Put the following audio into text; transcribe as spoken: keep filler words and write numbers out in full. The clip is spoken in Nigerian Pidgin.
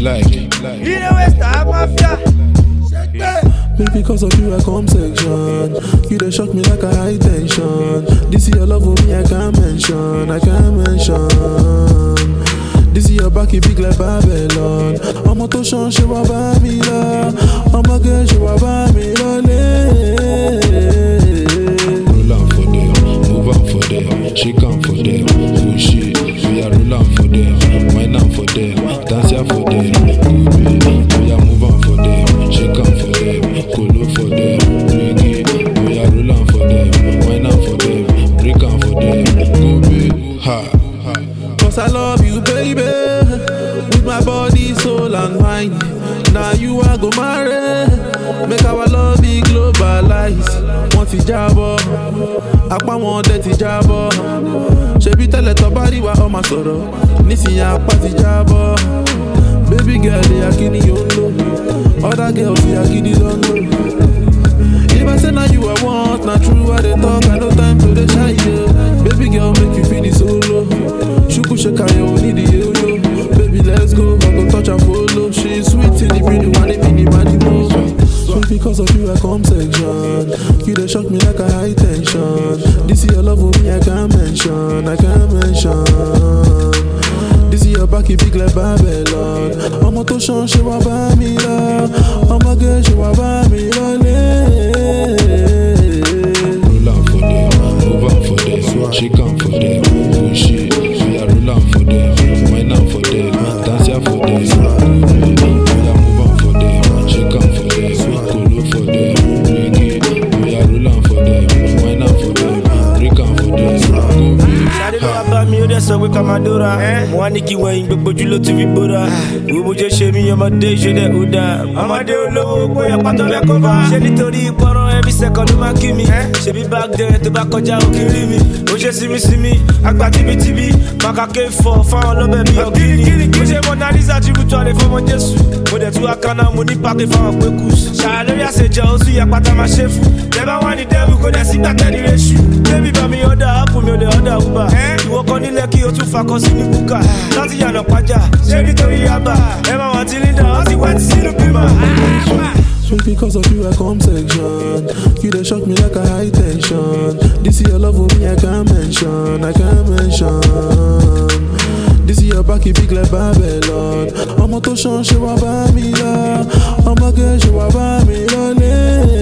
like. You know where Star Mafia. Maybe because of you I come section. You dey shock me like a high tension. This is your love for me I can't mention, I can't mention. This is your back, it big like Babylon. I'm a to shan, she wa ba mi la. I'm a girl, she wa ba mi la le. Roll on for them, move on for them, shake on for them, push it. We are roll on for them, wine on for them, dance here for them. We are move on for them, shake on for them, colo for them, bring it. We are roll on for them, wine on for them, break on for them. Go big, ha. Cause I love you, baby, with my body, soul and mind. Now you are go marry, make our love be globalized. Want to jabo, akpa want that to jabo. Shebi tell to body wa oma soro, nisi ya party jabo. Baby girl, they are kini yolo, other girls they are kini londo. If I say now you I want, not true I they talk, I no time to the shy yo. Baby girl, make you feel the solo. Shuku shaka yo, need the yo-yo. Baby, let's go, I go touch and follow. She's sweet in the pretty money, mini money more. Sweet because of you I come section. You dey shock me like a high tension. This is your love for me I can't mention, I can't mention. This is your back, it big like Babylon. I'm a to shan, she wa ba mi la. I'm a girl, she wa ba mi la le. Roll on for them, move on for them, shake on for them, push it. We are roll on for them, wine on for them, dance here for them. We are move on for them, shake on for them, colo for them, bring it. We are roll on for them, wine on for them, break on for them. Bá mi ó dẹ̀ sọ pé ká máa dóra. Mo wá ní kí wọ̀nyí gbogbo ojú ló ti fi bóra. Gbogbo jẹ́ ṣe mí ọmọdé ṣe dẹ̀ ó dáa. Ọmọdé olówó bóyá pátó fẹ́ kọ́ bá. Ṣé nítorí ìpọ́nrán every second ló máa kí mi? Ṣebí back then tó bá kọjá òkè rí mi. Ó ṣe símísímí, àgbà tibítibí. Màkàké fọ̀ fáwọn lọ́bẹ̀ bí ọ̀gíní. Mo ṣe Mona Lisa tribute alẹ́ fọmọ Jésù. Mo dẹ̀ tún akánná mo ní pàkẹ́ fáwọn pékùs. Ṣàrà lórí àṣejọ ó sì yẹ pátá máa ṣe fún. Tẹ́bá wà ní dẹ́rù kò dẹ̀ sí gbàtẹ́ ní réṣù. Bébí bá mi ọ̀dà ápù mi ò lè ọ̀dà Uber. Ìwọ kan nílẹ̀ kí o tún fakọ sí ní búkà. Láti yànà pàjá, ṣé nítorí yaba? Ẹ máa wà tí Linda, wọ́n ti wá ti sínú bímọ. Sweet because of you I come section. You dey shock me like a high tension. This is your love for me I can't mention, I can't mention. This is your back, it big like Babylon. I'm a to shan, she wa ba mi la. I'm a girl, she wa ba mi la le.